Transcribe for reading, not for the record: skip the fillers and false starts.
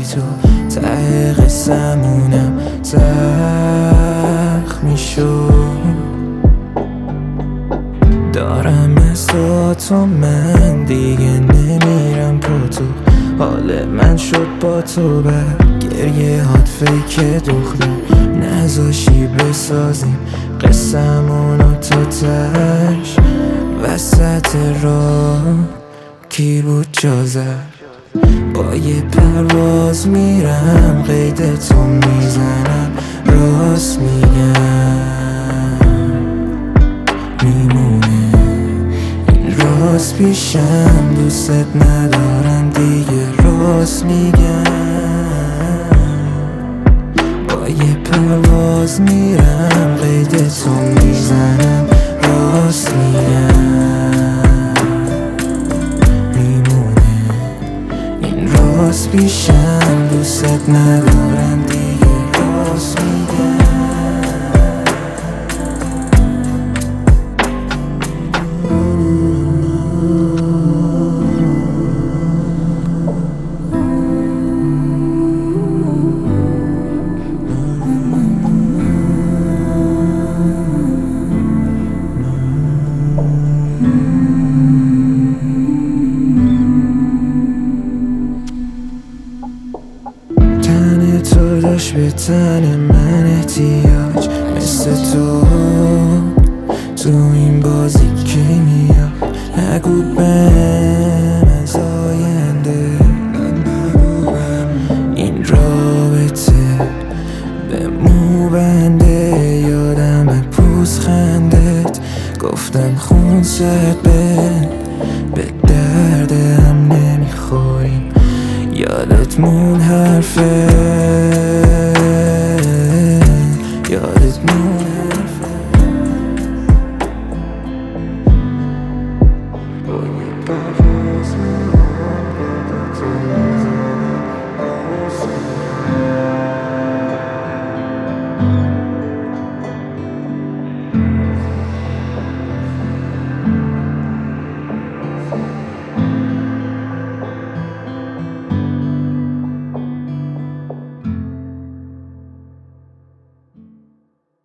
تو ته قصه‌مونم زخمی شد. دارم مثل تو من دیگه نمیرم پا تو، حال من شد با تو بر گریه هات فیک دختر. نذاشی بسازیم قصه‌مونو تا تش، وسط راه کی بود جا زد. با یه پرواز میرم قید تو میزنم، راست میگم میمونه این راست پیشم. دوست ندارم دیگه راست میگم. با یه پرواز میرم قید تو میزنم، راست میگم میمونه این راست پیشم. دوست ندارم دیگه راست میگم. تن تو داشت به تن من احتیاج، مثل تو این بازی که میاد. نگو